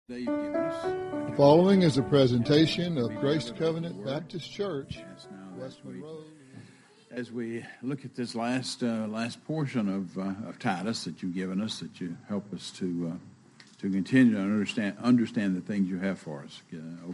That you've given us. The following is a presentation of Grace Covenant Baptist Church, Westwood Road. As we look at this last portion of Titus that you've given us, that you help us to continue to understand the things you have for us.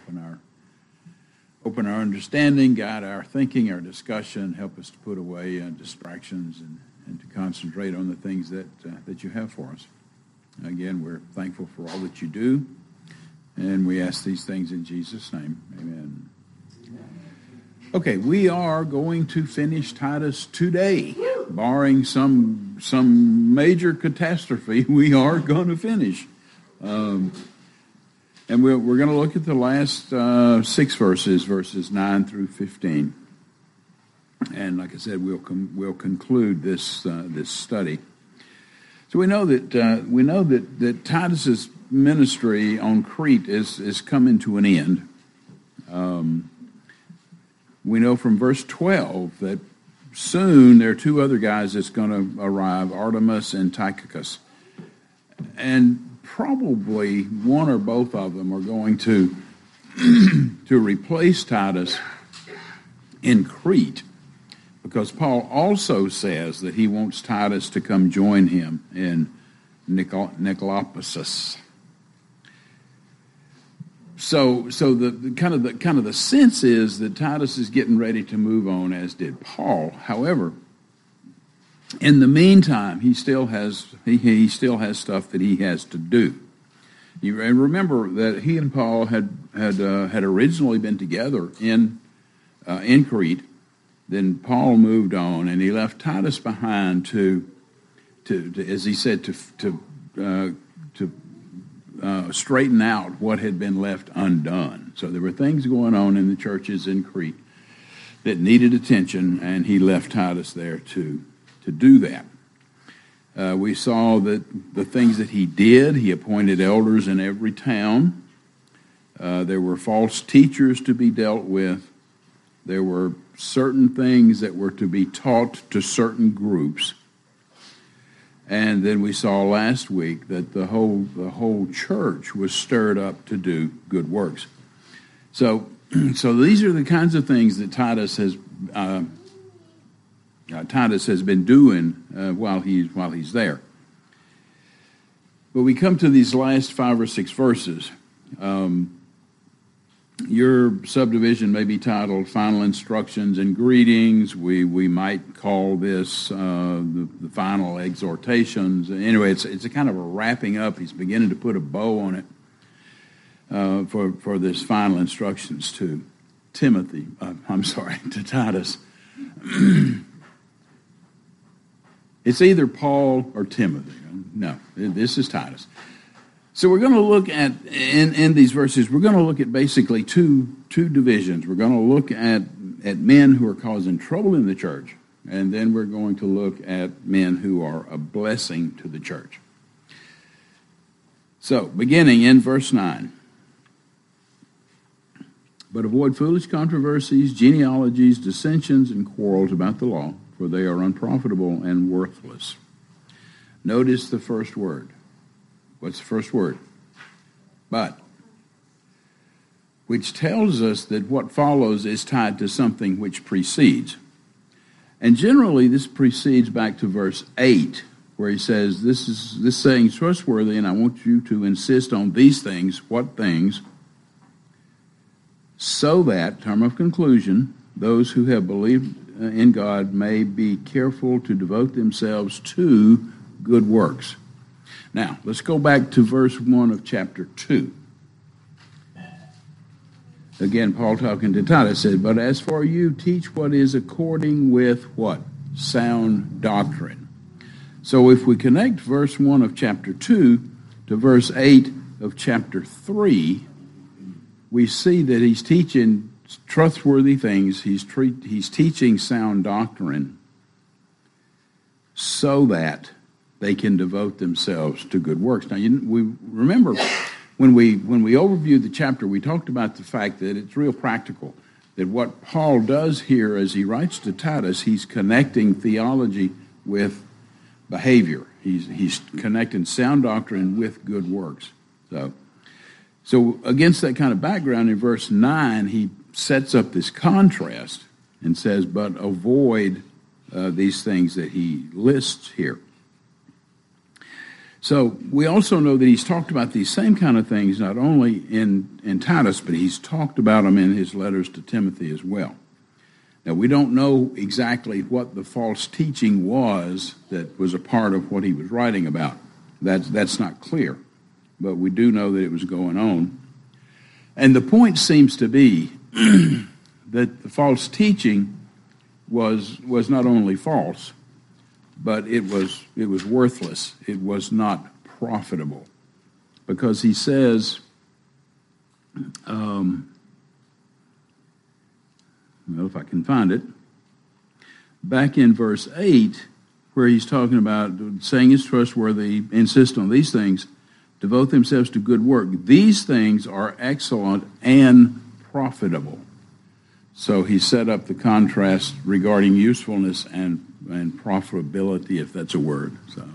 Open our understanding, guide our thinking, our discussion, help us to put away distractions and to concentrate on the things that you have for us. Again, we're thankful for all that you do, and we ask these things in Jesus' name. Amen. Okay, we are going to finish Titus today. Barring some major catastrophe, we are going to finish. And we're going to look at the last 6 verses 9 through 15. And like I said, we'll conclude this study. So we know that Titus's ministry on Crete is coming to an end. We know from verse 12 that soon there are 2 other guys that's going to arrive, Artemas and Tychicus. And probably one or both of them are going to replace Titus in Crete, because Paul also says that he wants Titus to come join him in Nicopolis. So the kind of the sense is that Titus is getting ready to move on, as did Paul. However, in the meantime, he still has stuff that he has to do. You remember that he and Paul had originally been together in Crete. Then Paul moved on, and he left Titus behind to as he said, to straighten out what had been left undone. So there were things going on in the churches in Crete that needed attention, and he left Titus there to do that. We saw that the things that he did, he appointed elders in every town. There were false teachers to be dealt with. There were certain things that were to be taught to certain groups. And then we saw last week that the whole church was stirred up to do good works. So these are the kinds of things that Titus has been doing while he's there. But we come to these last 5 or 6 verses. Your subdivision may be titled Final Instructions and Greetings. We might call this the final exhortations. Anyway, it's a kind of a wrapping up. He's beginning to put a bow on it for this final instructions to Titus. It's either Paul or Timothy. No, this is Titus. So we're going to look at, in these verses, we're going to look at basically two divisions. We're going to look at men who are causing trouble in the church, and then we're going to look at men who are a blessing to the church. So, beginning in verse 9. But avoid foolish controversies, genealogies, dissensions, and quarrels about the law, for they are unprofitable and worthless. Notice the first word. What's the first word? But. Which tells us that what follows is tied to something which precedes. And generally this precedes back to verse 8, where he says, this saying is trustworthy, and I want you to insist on these things. What things? So that, term of conclusion, those who have believed in God may be careful to devote themselves to good works. Now, let's go back to verse 1 of chapter 2. Again, Paul talking to Titus said, but as for you, teach what is according with what? Sound doctrine. So if we connect verse 1 of chapter 2 to verse 8 of chapter 3, we see that he's teaching trustworthy things. He's teaching sound doctrine so that they can devote themselves to good works. Now, we remember when we overviewed the chapter, we talked about the fact that it's real practical, that what Paul does here as he writes to Titus, he's connecting theology with behavior. He's connecting sound doctrine with good works. So So against that kind of background, in verse 9, he sets up this contrast and says, but avoid these things that he lists here. So we also know that he's talked about these same kind of things not only in Titus, but he's talked about them in his letters to Timothy as well. Now, we don't know exactly what the false teaching was that was a part of what he was writing about. That's not clear, but we do know that it was going on. And the point seems to be that the false teaching was not only false, but it was worthless. It was not profitable, because he says, well, if I can find it, back in verse 8, where he's talking about saying it's trustworthy, insist on these things, devote themselves to good work. These things are excellent and profitable. So he set up the contrast regarding usefulness and profitability, if that's a word.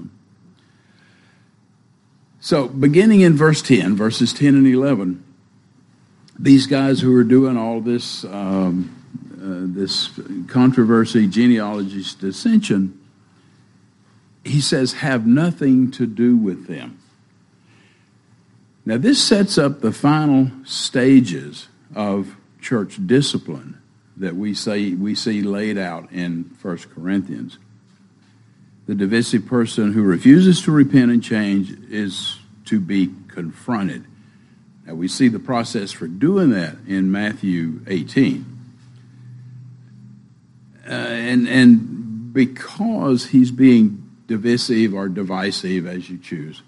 So beginning in verse 10, verses 10 and 11, these guys who are doing all this this controversy, genealogies, dissension, he says, have nothing to do with them. Now, this sets up the final stages of church discipline that we see laid out in 1 Corinthians. The divisive person who refuses to repent and change is to be confronted. Now, we see the process for doing that in Matthew 18. And because he's being divisive or divisive, as you choose,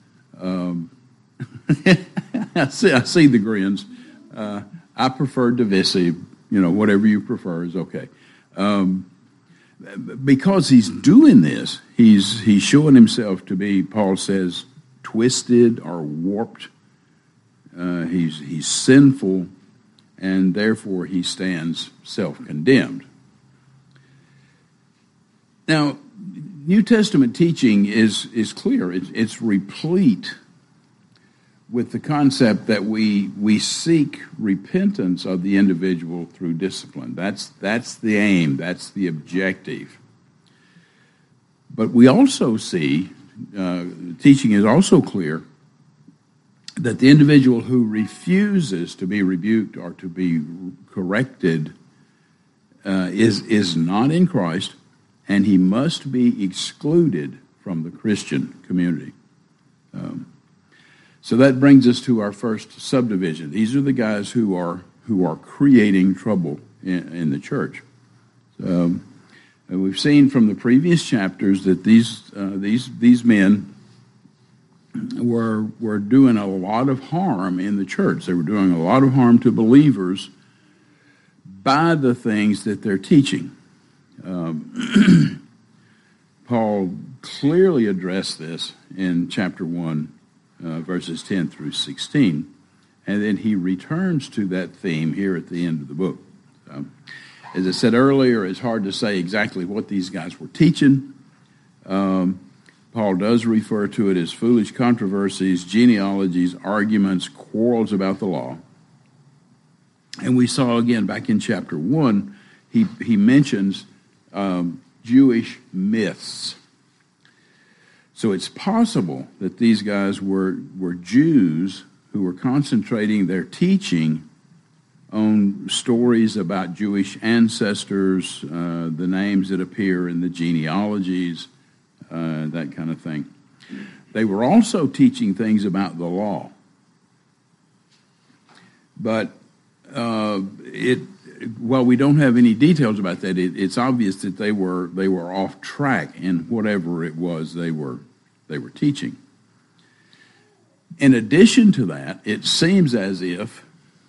I see the grins. I prefer divisive. Whatever you prefer is okay. Because he's doing this, he's showing himself to be, Paul says, twisted or warped. He's sinful, and therefore he stands self-condemned. Now, New Testament teaching is clear. It's replete with the concept that we seek repentance of the individual through discipline. That's the aim. That's the objective. But we also see, teaching is also clear, that the individual who refuses to be rebuked or to be corrected is not in Christ, and he must be excluded from the Christian community. So that brings us to our first subdivision. These are the guys who are creating trouble in the church. And we've seen from the previous chapters that these men were doing a lot of harm in the church. They were doing a lot of harm to believers by the things that they're teaching. Paul clearly addressed this in chapter 1, verses 10 through 16, and then he returns to that theme here at the end of the book. As I said earlier, it's hard to say exactly what these guys were teaching. Paul does refer to it as foolish controversies, genealogies, arguments, quarrels about the law. And we saw again back in chapter 1, he mentions Jewish myths. So it's possible that these guys were Jews who were concentrating their teaching on stories about Jewish ancestors, the names that appear in the genealogies, that kind of thing. They were also teaching things about the law. But while we don't have any details about that, it's obvious that they were off track in whatever it was they were teaching. In addition to that, it seems as if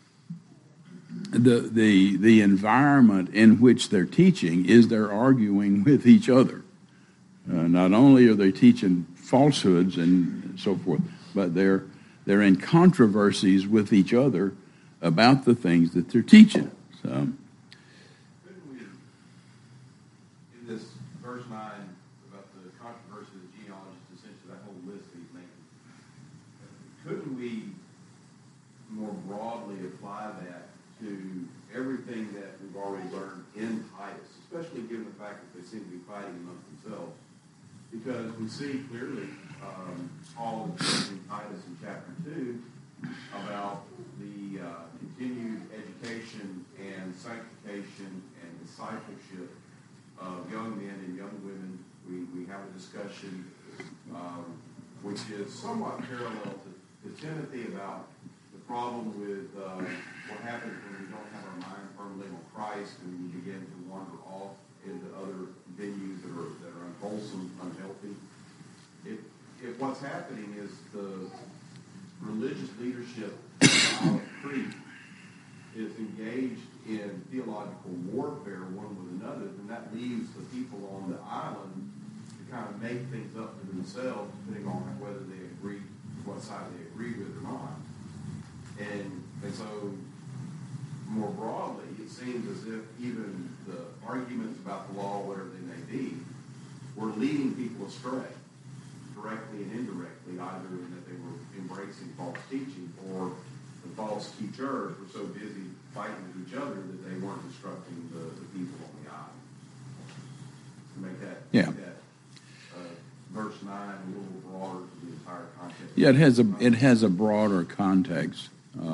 the environment in which they're teaching is they're arguing with each other. Not only are they teaching falsehoods and so forth, but they're in controversies with each other about the things that they're teaching. So, couldn't we, in this verse 9 about the controversy of the genealogies, essentially that whole list that he's making, couldn't we more broadly apply that to everything that we've already learned in Titus, especially given the fact that they seem to be fighting amongst themselves. Because we see clearly Paul is in Titus in chapter 2 about the continued education and sanctification and discipleship of young men and young women. We have a discussion which is somewhat parallel to Timothy about the problem with what happens when we don't have our mind firmly on Christ and we begin to wander off into other venues that are unwholesome, unhealthy. If what's happening is the religious leadership of Crete is engaged in theological warfare one with another, then that leaves the people on the island to kind of make things up to themselves, depending on whether they agree, what side they agree with or not. And so, more broadly, it seems as if even the arguments about the law, whatever they may be, were leading people astray, directly and indirectly, either in that they were embracing false teaching or the false teachers were so busy fighting with each other that they weren't instructing the people on the island. To make that verse 9 a little broader to the entire context. Yeah, it has a broader context.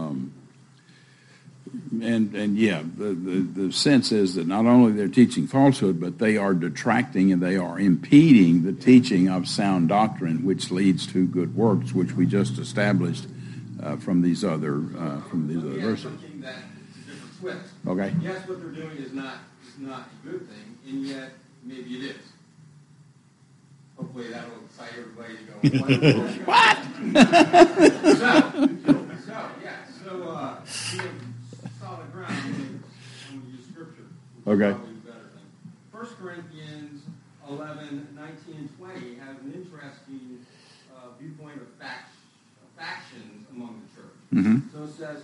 And yeah, the sense is that not only they're teaching falsehood, but they are detracting and they are impeding the teaching of sound doctrine, which leads to good works, which we just established from these other verses. Something that is a different twist. Okay. Yes, what they're doing is not a good thing, and yet maybe it is. Hopefully that will excite everybody to go, what? Solid ground when we use Scripture. Okay. Probably a better thing. 1 Corinthians 11, 19, and 20 has an interesting viewpoint of factions among the church. Mm-hmm. So it says,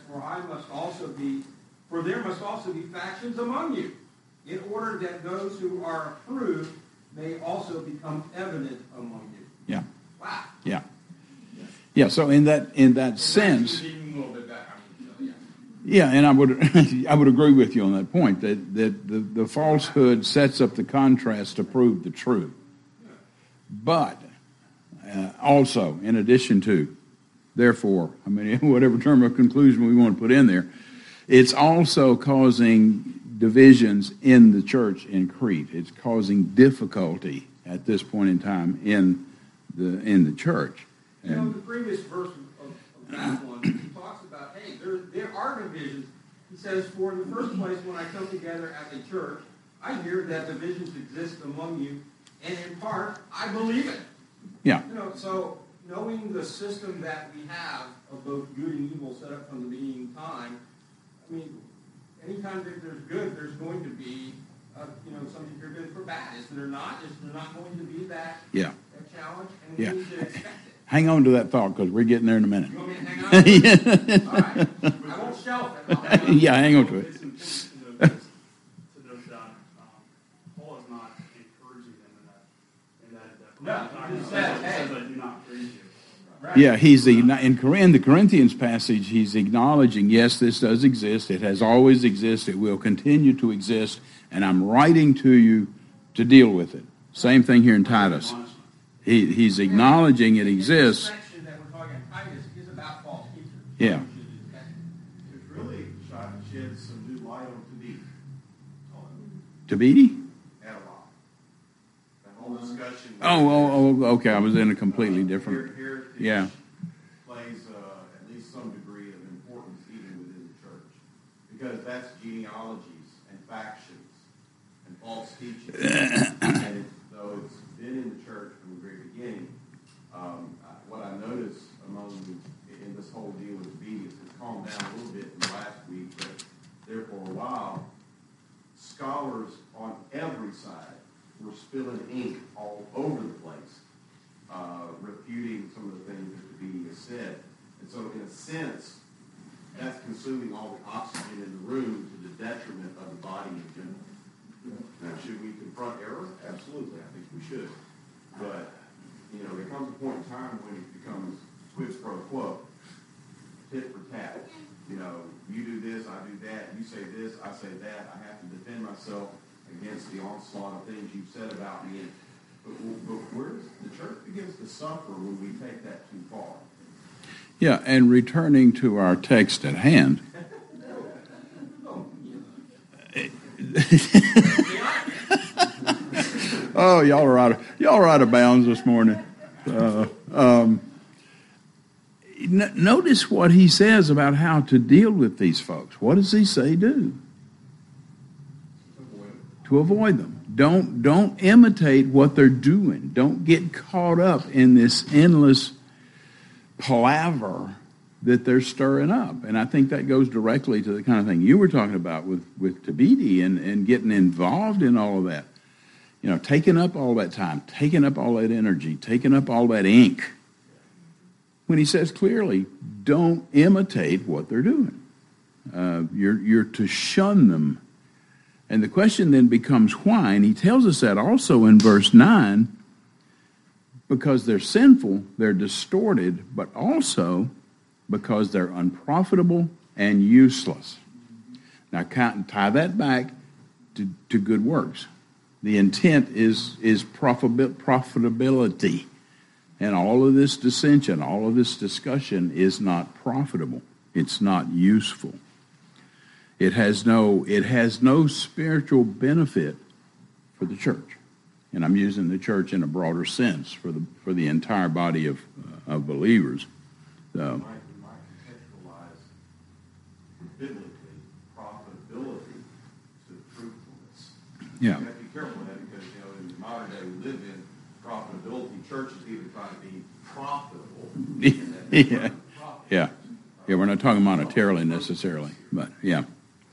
For there must also be factions among you, in order that those who are approved may also become evident among you. Yeah. Wow. Yeah. Yeah. So in that sense. Even a little bit better. Yeah, and I would agree with you on that point that the falsehood sets up the contrast to prove the truth. But also, in addition to, therefore, whatever term of conclusion we want to put in there, it's also causing divisions in the church in Crete. It's causing difficulty at this point in time in the church. You know, the previous verse of that one, he talks about, hey, there are divisions. He says, for in the first place, when I come together as a church, I hear that divisions exist among you, and in part, I believe it. Yeah. You know, so knowing the system that we have of both good and evil set up from the beginning of time, I mean, anytime that there's good, there's going to be, something for good for bad. Is there not? Is there not going to be that challenge? And we need to expect it. Hang on to that thought because we're getting there in a minute. You want me to hang on to it? All right. I won't shelf it. I'll hang on. Yeah, hang on to it. It's important to note that Paul is not encouraging them in that No, he just says, hey. I do not praise you. Right. Yeah, in the Corinthians passage, he's acknowledging, yes, this does exist. It has always existed. It will continue to exist. And I'm writing to you to deal with it. Same thing here in Titus. He's acknowledging it exists. This section that we're talking about Titus is about false teachers. Yeah. It's really trying to shed some new light on Tabidi? Add a lot. That whole discussion. Oh, okay. I was in a completely different. Heritage Yeah. plays at least some degree of importance even within the church. Because that's genealogies and factions and false teaching. And though it's been in the church from the very beginning, what I noticed in this whole deal with obedience has calmed down a little bit in the last week, but there for a while, scholars on every side were spilling ink all over the place, refuting some of the things that the media said. And so in a sense, that's consuming all the oxygen in the room to the detriment of the body in general. Now, should we confront error? Absolutely, I think we should. But, there comes a point in time when it becomes quid pro quo, tit for tat. you know, you do this, I do that, you say this, I say that, I have to defend myself against the onslaught of things you've said about me. But where's the church begins to suffer when we take that too far. Yeah, and returning to our text at hand. Oh, y'all are out of bounds this morning. Notice what he says about how to deal with these folks. What does he say do? To avoid them. Don't imitate what they're doing. Don't get caught up in this endless palaver that they're stirring up. And I think that goes directly to the kind of thing you were talking about with Tabidi and getting involved in all of that. You know, taking up all that time, taking up all that energy, taking up all that ink. When he says clearly, don't imitate what they're doing. You're to shun them. And the question then becomes why? And he tells us that also in verse 9, because they're sinful, they're distorted, but also because they're unprofitable and useless. Now, tie that back to good works. The intent is profitability. And all of this dissension, all of this discussion is not profitable. It's not useful. It has no spiritual benefit for the church. And I'm using the church in a broader sense for the entire body of believers. So, We might contextualize biblically profitability to truthfulness. yeah. You have to be careful with that because, you know, in the modern day we live in, profitability, churches either try to be profitable. Yeah, we're not talking monetarily necessarily, but yeah.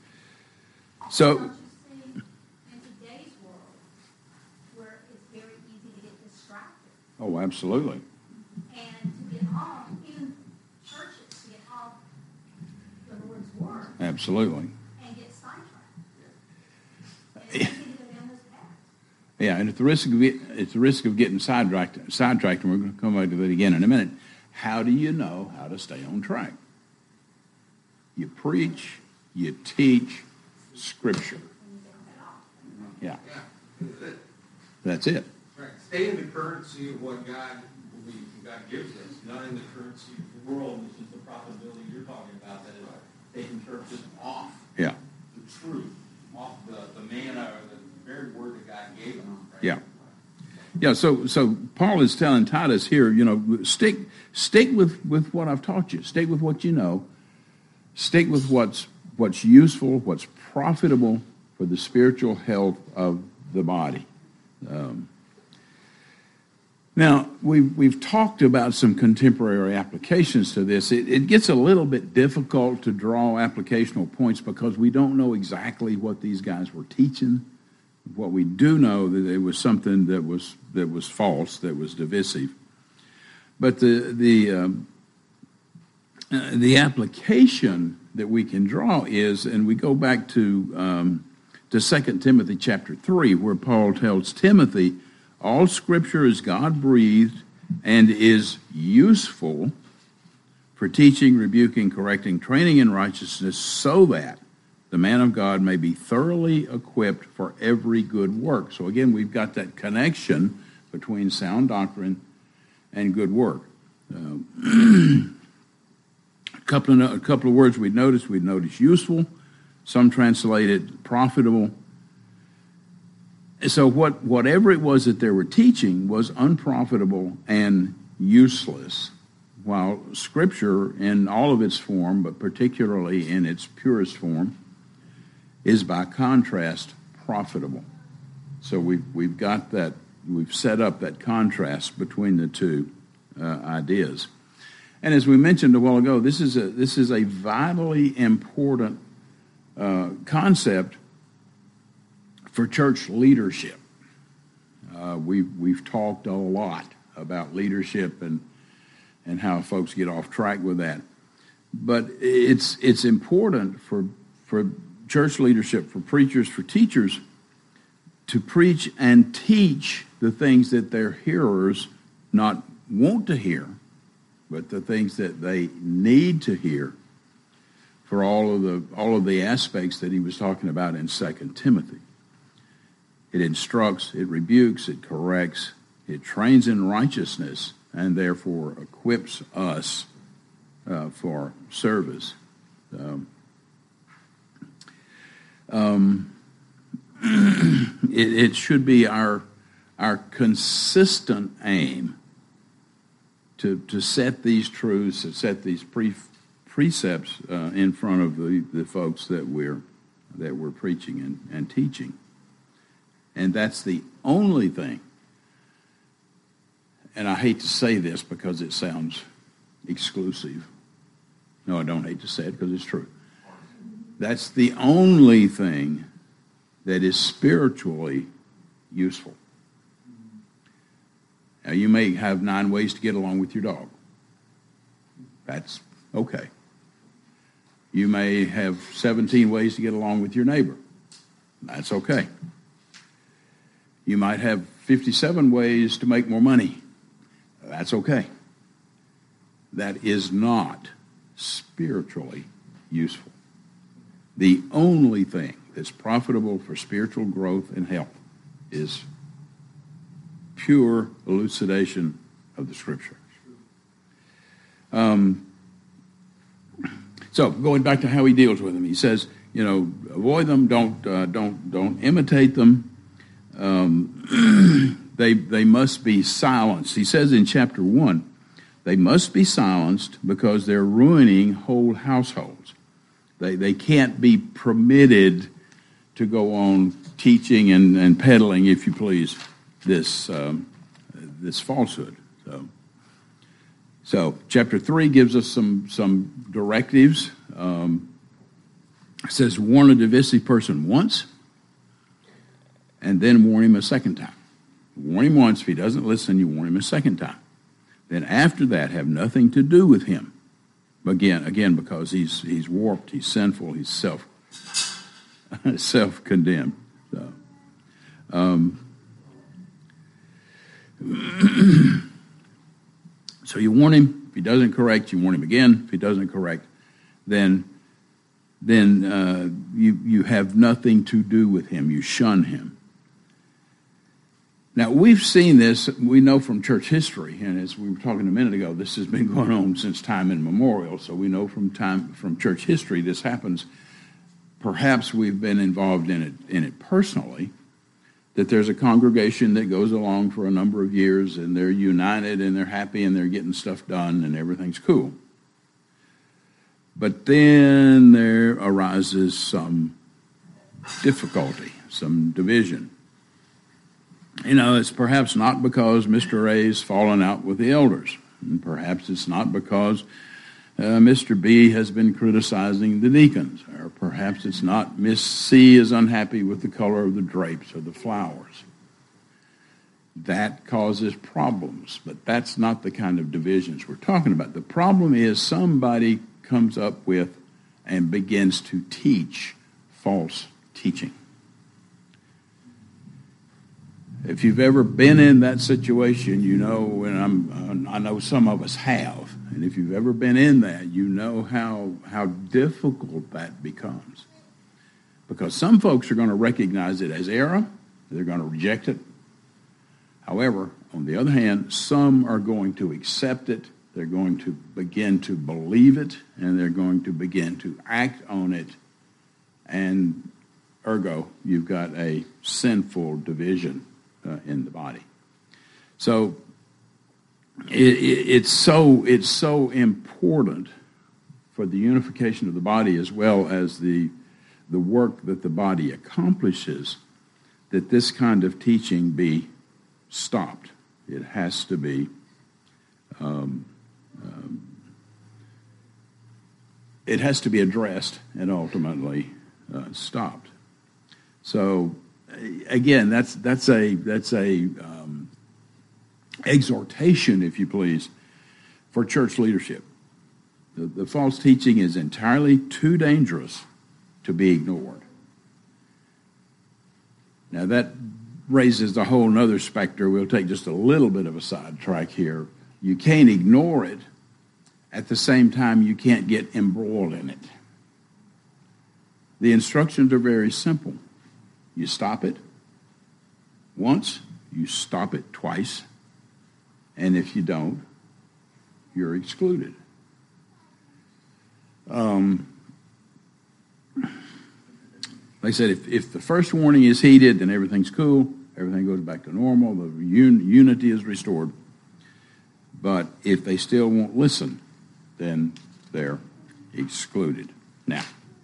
So, Don't you see in today's world where it's very easy to get distracted oh, absolutely. and to get off, even churches to get off the Lord's word Absolutely. and get sidetracked. And it's easy to go down this path. Yeah, and it's the risk of getting sidetracked, and we're going to come back to that again in a minute. How do you know how to stay on track? You preach, you teach Scripture. Yeah. That's it. Right. Stay in the currency of what God gives us, not in the currency of the world, which is the profitability you're talking about, that is taking churches off Yeah. the truth, off the manna or the very word that God gave them. Right? Yeah. Yeah, so Paul is telling Titus here, you know, stick with what I've taught you. Stick with what you know. Stick with what's useful, what's profitable for the spiritual health of the body. Now, we've talked about some contemporary applications to this. It gets a little bit difficult to draw applicational points because we don't know exactly what these guys were teaching. What we do know that it was something that was false, that was divisive. But the application that we can draw is, and we go back to 2 Timothy chapter 3, where Paul tells Timothy, all Scripture is God-breathed and is useful for teaching, rebuking, correcting, training in righteousness, so that the man of God may be thoroughly equipped for every good work. So again, we've got that connection between sound doctrine and good work. A couple of words we'd notice useful. Some translate it profitable. So whatever it was that they were teaching was unprofitable and useless, while Scripture in all of its form, but particularly in its purest form, is by contrast profitable. So we've got that, we've set up that contrast between the two ideas. And as we mentioned a while ago, this is a vitally important concept for church leadership. We've talked a lot about leadership and how folks get off track with that. But it's important for church leadership, for preachers, for teachers, to preach and teach the things that their hearers not want to hear, but the things that they need to hear for all of the aspects that he was talking about in 2 Timothy. It instructs, it rebukes, it corrects, it trains in righteousness, and therefore equips us for service. It should be our consistent aim to set these truths, to set these precepts in front of the folks that we're preaching and teaching. And that's the only thing, and I hate to say this because it sounds exclusive. No, I don't hate to say it because it's true. That's the only thing that is spiritually useful. Now, you may have 9 ways to get along with your dog. That's okay. You may have 17 ways to get along with your neighbor. That's okay. You might have 57 ways to make more money. That's okay. That is not spiritually useful. The only thing that's profitable for spiritual growth and health is pure elucidation of the Scripture. So going back to how he deals with them, he says, avoid them, don't imitate them. They must be silenced. He says in chapter 1, they must be silenced because they're ruining whole households. They can't be permitted to go on teaching and peddling, if you please, this falsehood. So chapter 3 gives us some directives. It says warn a divisive person once, and then warn him a second time. Warn him once. If he doesn't listen, you warn him a second time. Then after that, have nothing to do with him. Again, because he's warped, he's sinful, he's self-condemned. So you warn him. If he doesn't correct, you warn him again. If he doesn't correct, then you have nothing to do with him. You shun him. Now, we've seen this, we know from church history, and as we were talking a minute ago, this has been going on since time immemorial, so we know from church history this happens. Perhaps we've been involved in it personally, that there's a congregation that goes along for a number of years, and they're united, and they're happy, and they're getting stuff done, and everything's cool. But then there arises some difficulty, some division. It's perhaps not because Mr. A's fallen out with the elders. And perhaps it's not because Mr. B has been criticizing the deacons. Or perhaps it's not Miss C is unhappy with the color of the drapes or the flowers. That causes problems, but that's not the kind of divisions we're talking about. The problem is somebody comes up with and begins to teach false teaching. If you've ever been in that situation, and I know some of us have, and if you've ever been in that, you know how difficult that becomes. Because some folks are going to recognize it as error, they're going to reject it. However, on the other hand, some are going to accept it, they're going to begin to believe it, and they're going to begin to act on it, and ergo, you've got a sinful division in the body. So it's so important for the unification of the body as well as the work that the body accomplishes that this kind of teaching be stopped. It has to be addressed and ultimately stopped. So again, that's a exhortation, if you please, for church leadership. The false teaching is entirely too dangerous to be ignored. Now that raises a whole other specter. We'll take just a little bit of a sidetrack here. You can't ignore it. At the same time, you can't get embroiled in it. The instructions are very simple. You stop it once, you stop it twice, and if you don't, you're excluded. Like I said, if the first warning is heeded, then everything's cool, everything goes back to normal, the unity is restored. But if they still won't listen, then they're excluded. Now,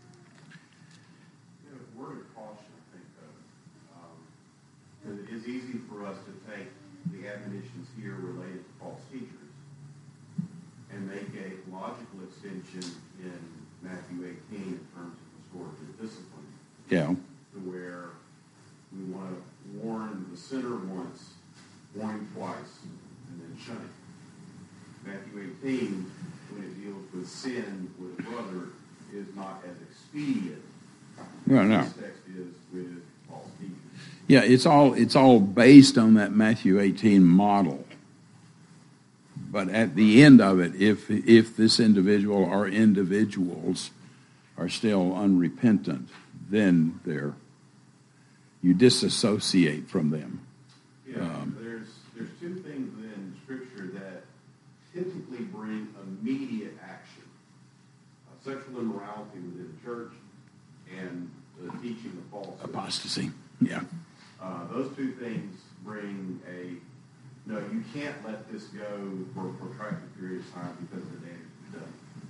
a word of caution, I think, because it is easy for us to take the admonitions here related to false teachers and make a logical extension in Matthew 18 in terms of restorative discipline. yeah, To where we want to warn the sinner once, warn twice, and then shun it. Matthew 18, when it deals with sin with a brother, is not as expedient no. as this text is with false teachers. Yeah, it's all based on that Matthew 18 model. But at the end of it, if this individual or individuals are still unrepentant, then you disassociate from them. Yeah, there's two things in Scripture that typically bring immediate action: sexual immorality within the church and the teaching of falsehood. Apostasy, yeah. Those two things bring no, you can't let this go for a protracted period of time because of the damage it's done.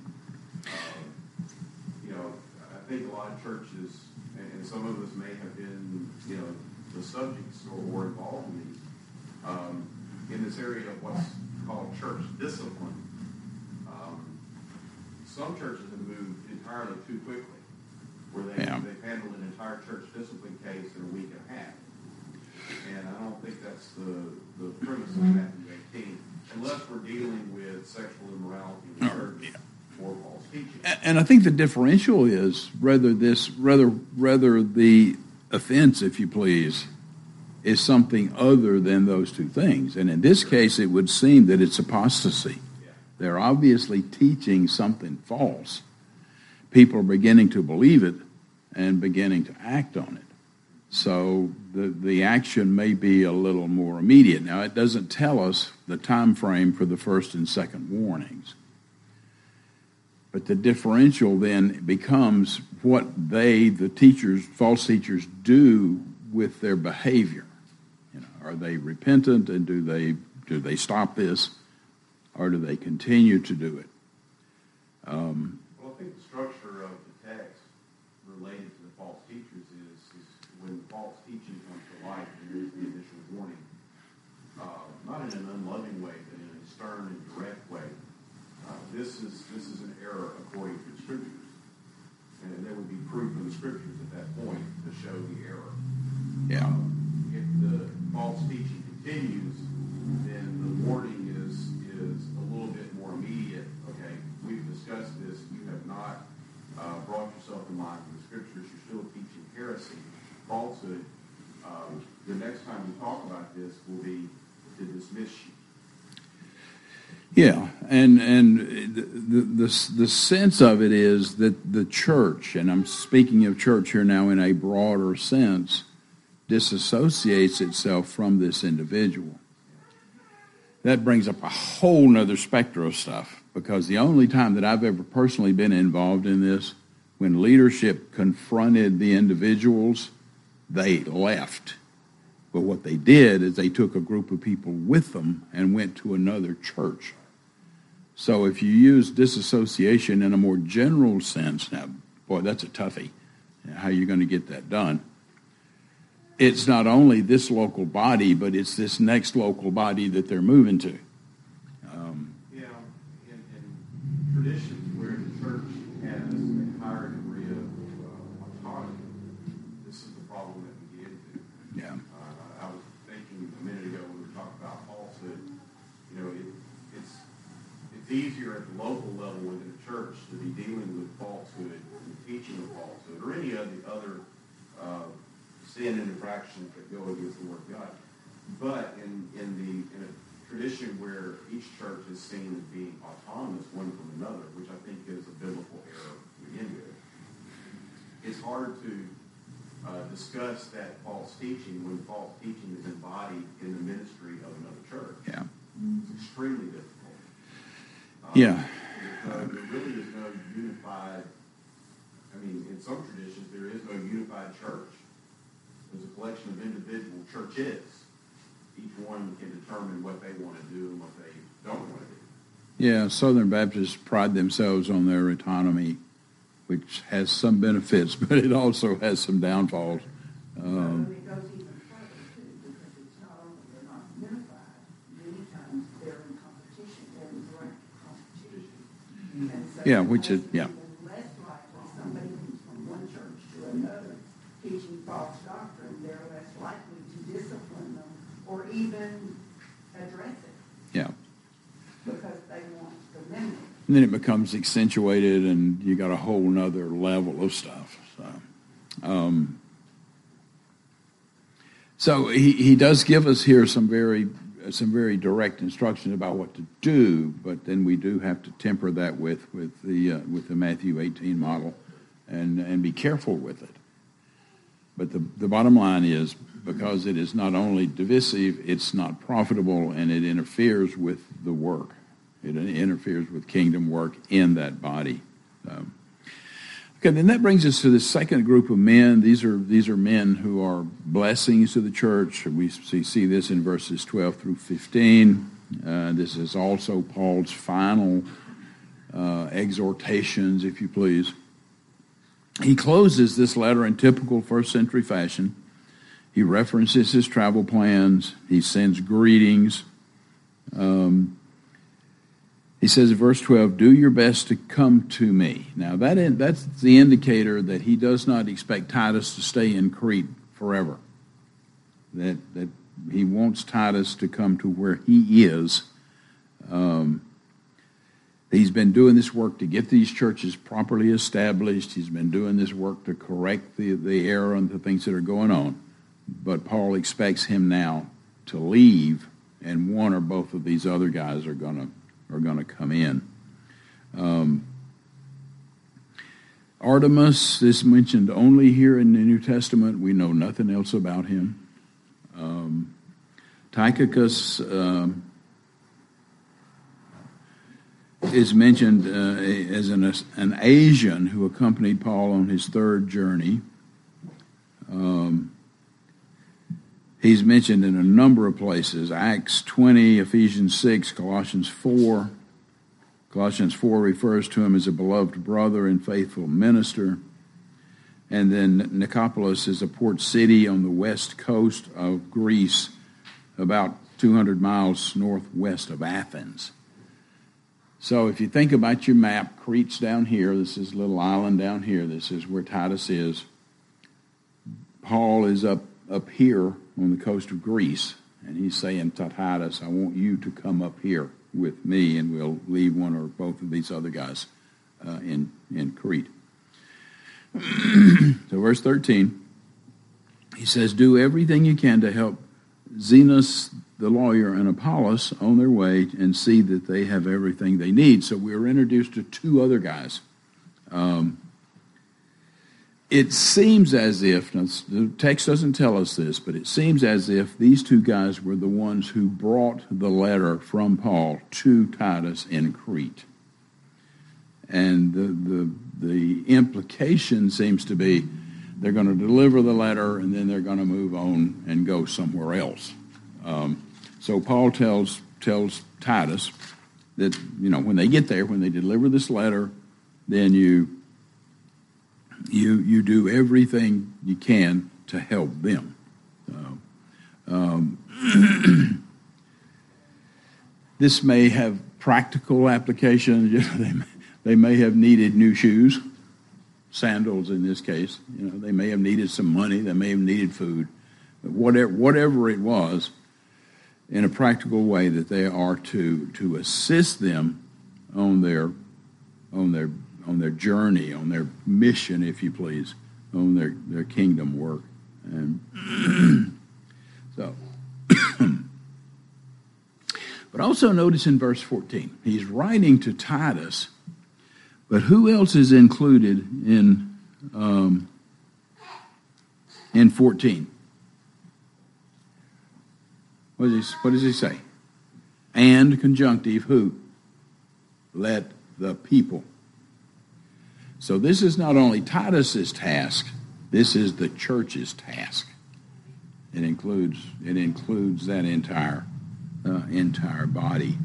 I think a lot of churches, and some of us may have been, the subjects or involved in this area of what's called church discipline. Some churches have moved entirely too quickly, where they've handled an entire church discipline case in a week and a half. And I don't think that's the premise of Matthew 18, unless we're dealing with sexual immorality in the church or false teaching. And I think the differential is rather the offense, if you please, is something other than those two things. And in this case, it would seem that it's apostasy. Yeah. They're obviously teaching something false. People are beginning to believe it and beginning to act on it. So the action may be a little more immediate. Now, it doesn't tell us the time frame for the first and second warnings. But the differential then becomes what the false teachers, do with their behavior. Are they repentant, and do they stop this, or do they continue to do it? Well, I think the structure of the text related to the false teachers is when false teaching comes to light, there is the initial warning, not in an unloving way, but in a stern and direct way. This is an error according to the Scriptures, and there would be proof in the Scriptures at that point to show the error. Yeah. If the false teaching continues, then the warning is a little bit more immediate. Okay, we've discussed this. You have not brought yourself in line with the Scriptures. You're still teaching heresy, falsehood. The next time we talk about this will be to dismiss you. Yeah, and the sense of it is that the church, and I'm speaking of church here now in a broader sense, disassociates itself from this individual. That brings up a whole nother spectrum of stuff, because the only time that I've ever personally been involved in this, when leadership confronted the individuals, they left. But what they did is they took a group of people with them and went to another church. So if you use disassociation in a more general sense, now, boy, that's a toughie. How are you going to get that done? It's not only this local body, but it's this next local body that they're moving to. In traditions where the church has a higher degree of autonomy, this is the problem that we get into. Yeah. I was thinking a minute ago when we were talking about falsehood, it's easier at the local level within the church to be dealing with falsehood and the teaching of falsehood or any of the other sin and infractions that go against the Word of God. But in a tradition where each church is seen as being autonomous one from another, which I think is a biblical error to begin with, it's hard to discuss that false teaching when false teaching is embodied in the ministry of another church. Yeah. It's extremely difficult. Yeah. Because there really is no unified, in some traditions, there is no unified church. There's a collection of individual churches. Each one can determine what they want to do and what they don't want to do. Yeah, Southern Baptists pride themselves on their autonomy, which has some benefits, but it also has some downfalls. It goes even further, too, because it's not only they're not unified, many times they're in competition, they're in direct competition. And so Yeah, which is, yeah. even less likely somebody who's from one church to another teaching false doctrine, they're less likely to discipline them or even address it Yeah. because they want the remnant. And then it becomes accentuated, and you got a whole nother level of stuff. So he does give us here some very direct instructions about what to do, but then we do have to temper that with the Matthew 18 model, and be careful with it. But the bottom line is, because it is not only divisive, it's not profitable, and it interferes with the work. It interferes with kingdom work in that body. Okay, then that brings us to the second group of men. These are men who are blessings to the church. We see this in verses 12 through 15. This is also Paul's final exhortations, if you please. He closes this letter in typical first century fashion. He references his travel plans. He sends greetings. He says in verse 12, "Do your best to come to me." Now that's the indicator that he does not expect Titus to stay in Crete forever. That he wants Titus to come to where he is. He's been doing this work to get these churches properly established. He's been doing this work to correct the error and the things that are going on. But Paul expects him now to leave, and one or both of these other guys are going to come in. Artemas is mentioned only here in the New Testament. We know nothing else about him. Tychicus is mentioned as an Asian who accompanied Paul on his third journey. He's mentioned in a number of places: Acts 20, Ephesians 6, Colossians 4. Colossians 4 refers to him as a beloved brother and faithful minister. And then Nicopolis is a port city on the west coast of Greece, about 200 miles northwest of Athens. So if you think about your map, Crete's down here. This is a little island down here. This is where Titus is. Paul is up here on the coast of Greece, and he's saying to Titus, "I want you to come up here with me, and we'll leave one or both of these other guys in Crete." So verse 13, he says, "Do everything you can to help Zenas the lawyer and Apollos on their way, and see that they have everything they need." So we were introduced to two other guys. It seems as if, now the text doesn't tell us this, but it seems as if these two guys were the ones who brought the letter from Paul to Titus in Crete. And the implication seems to be they're going to deliver the letter, and then they're going to move on and go somewhere else. So Paul tells Titus that, when they get there, when they deliver this letter, then you do everything you can to help them. This may have practical application. They may have needed new shoes, sandals in this case. They may have needed some money. They may have needed food. But whatever it was, in a practical way, that they are to assist them on their journey, on their mission, if you please, on their kingdom work. And so, but also notice in verse 14, he's writing to Titus, but who else is included in in 14. What does he say? And conjunctive, who? Let the people. So this is not only Titus's task, this is the church's task. It includes that entire body.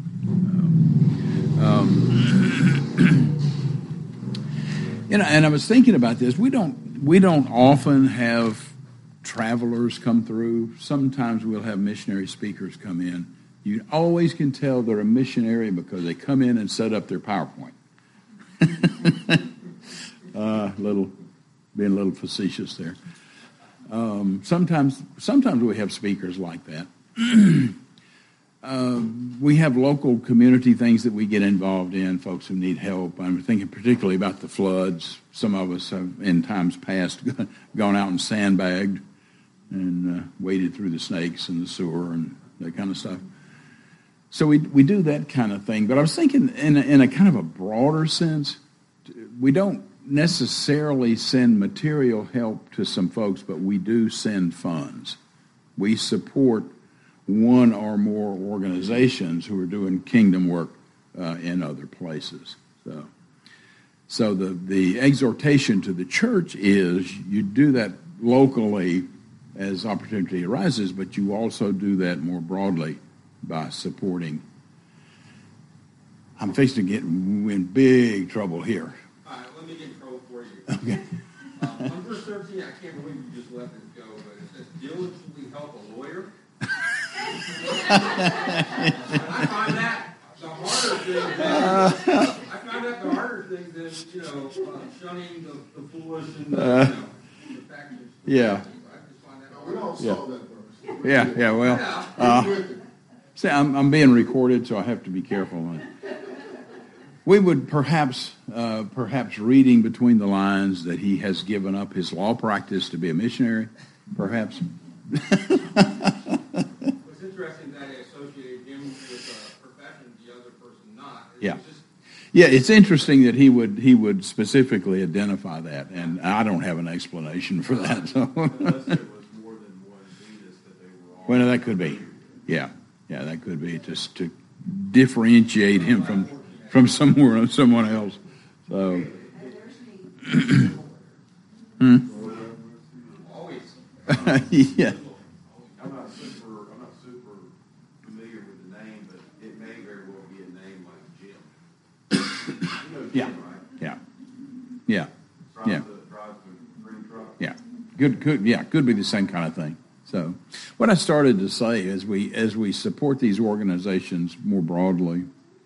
And I was thinking about this. We don't often have travelers come through. Sometimes we'll have missionary speakers come in. You always can tell they're a missionary because they come in and set up their PowerPoint. Being a little facetious there. Sometimes we have speakers like that. We have local community things that we get involved in, folks who need help. I'm thinking particularly about the floods. Some of us have, in times past, gone out and sandbagged and waded through the snakes and the sewer and that kind of stuff. So we do that kind of thing. But I was thinking in a kind of a broader sense, we don't necessarily send material help to some folks, but we do send funds. We support one or more organizations who are doing kingdom work in other places. So the exhortation to the church is you do that locally as opportunity arises, but you also do that more broadly by supporting. I'm fixing to get in big trouble here. All right, let me get in trouble for you. Okay. On verse 13, I can't believe you just let this go, but it says diligently help a lawyer. I find that the harder thing than shunning the foolish and the factious. Yeah. I just find that We harder. don't solve that verse. Yeah. Well, see, I'm being recorded, so I have to be careful. We would perhaps reading between the lines that he has given up his law practice to be a missionary, perhaps. It's interesting that they associated him with a profession, the other person not. Yeah, it's interesting that he would specifically identify that, and I don't have an explanation for that. So. Unless there was more than one Venus that they were all. Well, that could be. Yeah, that could be just to differentiate him from someone else. So. Always. Yeah. I'm not super familiar with the name, but it may very well be a name like Jim. You know Jim, right? Yeah. Drives the green truck. Yeah. Could be the same kind of thing. So, what I started to say as we support these organizations more broadly.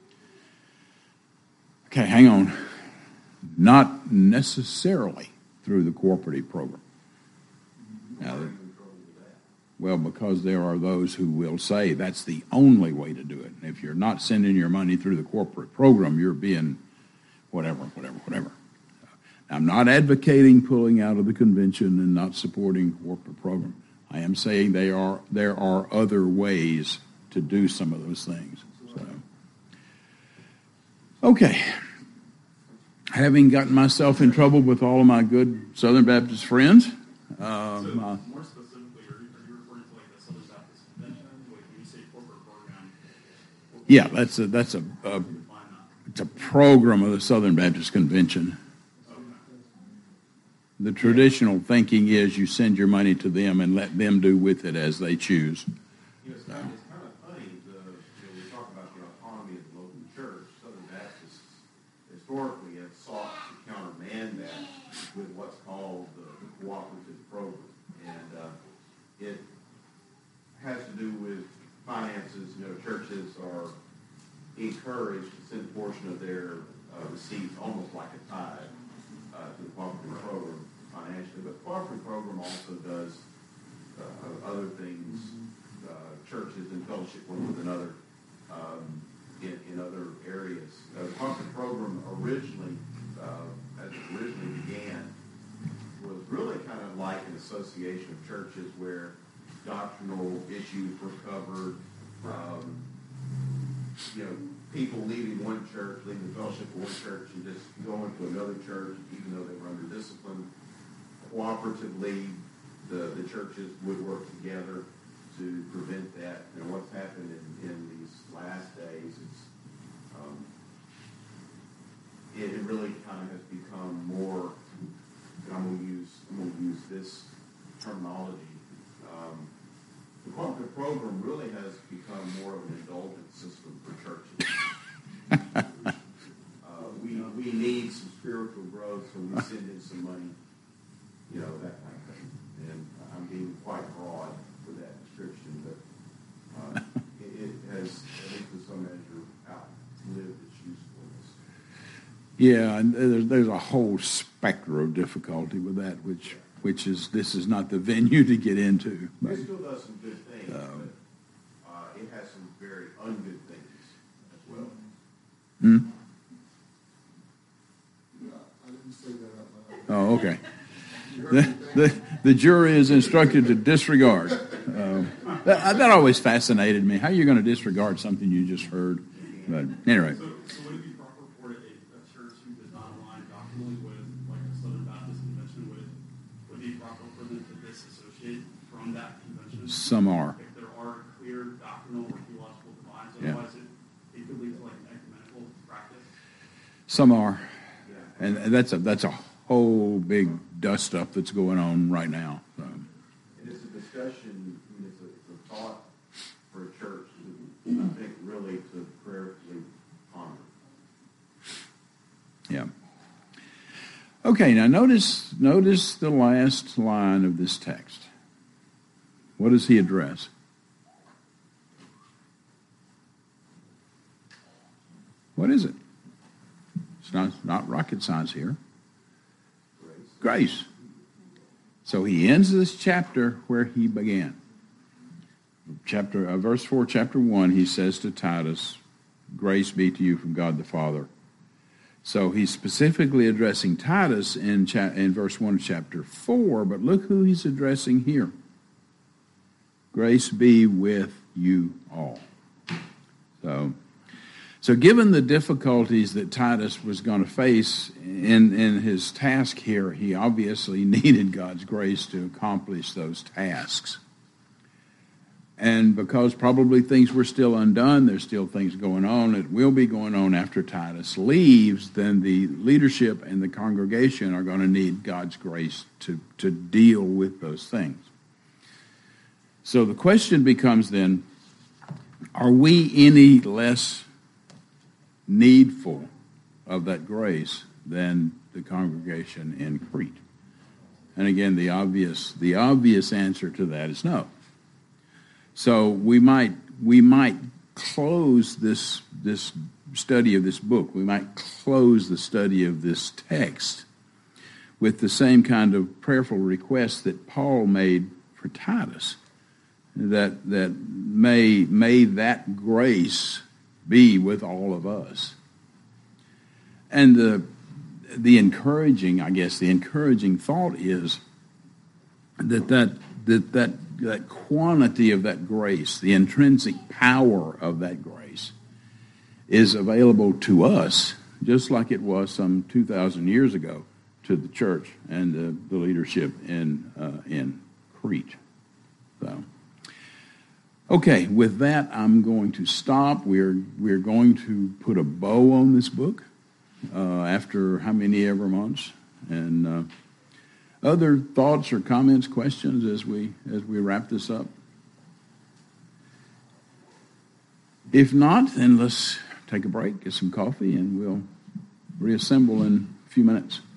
Okay, hang on. Not necessarily through the cooperative program. Now, well, because there are those who will say that's the only way to do it. And if you're not sending your money through the corporate program, you're being whatever. I'm not advocating pulling out of the convention and not supporting the corporate program. I am saying there are other ways to do some of those things. So, okay. Having gotten myself in trouble with all of my good Southern Baptist friends. More specifically, are you referring to like the Southern Baptist Convention? When you say corporate program? Yeah, it's a program of the Southern Baptist Convention. The traditional thinking is you send your money to them and let them do with it as they choose. It's kind of funny. We talk about the autonomy of the local church. Southern Baptists historically have sought to countermand that with what's called the cooperative program, and it has to do with finances. Churches are encouraged to send a portion of their receipts, almost like a tithe, to the cooperative program financially. But the cooperative program also does other things. Churches in fellowship one with another in other areas. The cooperative program originally, as it originally began, was really kind of like an association of churches where doctrinal issues were covered. People leaving one church, leaving the fellowship of one church, and just going to another church, even though they were under discipline, cooperatively the churches would work together to prevent that. And what's happened in these last days is it really kind of has become more, and I'm going to use this terminology. The program really has become more of an indulgent system for churches. We need some spiritual growth, so we send in some money, that kind of thing. And I'm being quite broad with that description, but it has, at least to some measure, outlived its usefulness. Yeah, and there's a whole spectrum of difficulty with that, which is, this is not the venue to get into. But, it still does some good things, but it has some very ungood things as well. Hmm? I didn't say that out loud. Oh, okay. The jury is instructed to disregard. That always fascinated me. How are you going to disregard something you just heard? But anyway. So would it be proper for a church who does not align doctrinally with, like a Southern Baptist convention, would it be proper for them to disassociate from that convention? Some are. If there are clear doctrinal or theological divides, Yeah. otherwise it could lead to like an ecumenical practice. Some are. And that's a whole big dust up that's going on right now. So. And it's a discussion, it's a thought for a church, I think, really to prayerfully ponder. Yeah. Okay, now notice the last line of this text. What does he address? What is it? It's not rocket science here. Grace. So he ends this chapter where he began. Verse 4, chapter 1, he says to Titus, grace be to you from God the Father. So he's specifically addressing Titus in verse 1 of chapter 4, but look who he's addressing here. Grace be with you all. So given the difficulties that Titus was going to face in his task here, he obviously needed God's grace to accomplish those tasks. And because probably things were still undone, there's still things going on, it will be going on after Titus leaves, then the leadership and the congregation are going to need God's grace to deal with those things. So the question becomes then, are we any less needful of that grace than the congregation in Crete? And again, the obvious answer to that is no. So we might close this study of this book. We might close the study of this text with the same kind of prayerful request that Paul made for Titus, that may that grace be with all of us. And the encouraging thought is that quantity of that grace, the intrinsic power of that grace, is available to us, just like it was some 2,000 years ago to the church and the leadership in Crete. So. Okay, with that, I'm going to stop. We're going to put a bow on this book after how many ever months. And other thoughts or comments, questions as we wrap this up? If not, then let's take a break, get some coffee, and we'll reassemble in a few minutes.